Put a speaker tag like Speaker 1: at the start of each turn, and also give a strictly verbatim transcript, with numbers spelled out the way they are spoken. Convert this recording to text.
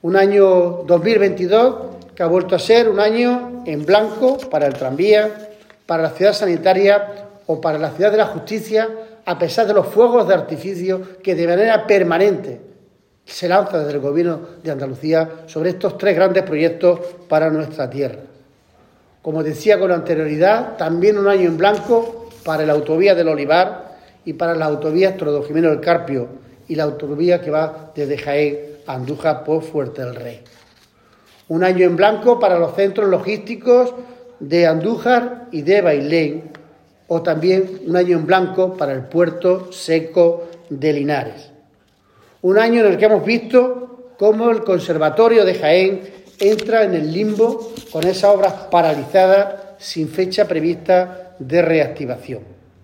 Speaker 1: Un año dos mil veintidós que ha vuelto a ser un año en blanco para el tranvía, para la ciudad sanitaria o para la ciudad de la justicia, a pesar de los fuegos de artificio que de manera permanente se lanzan desde el Gobierno de Andalucía sobre estos tres grandes proyectos para nuestra tierra. Como decía con anterioridad, también un año en blanco para la autovía del Olivar y para las autovías Torredonjimeno del Carpio y la autovía que va desde Jaén a Andújar por Fuerte del Rey. Un año en blanco para los centros logísticos de Andújar y de Bailén, o también un año en blanco para el puerto seco de Linares. Un año en el que hemos visto cómo el Conservatorio de Jaén entra en el limbo con esas obras paralizadas sin fecha prevista de reactivación.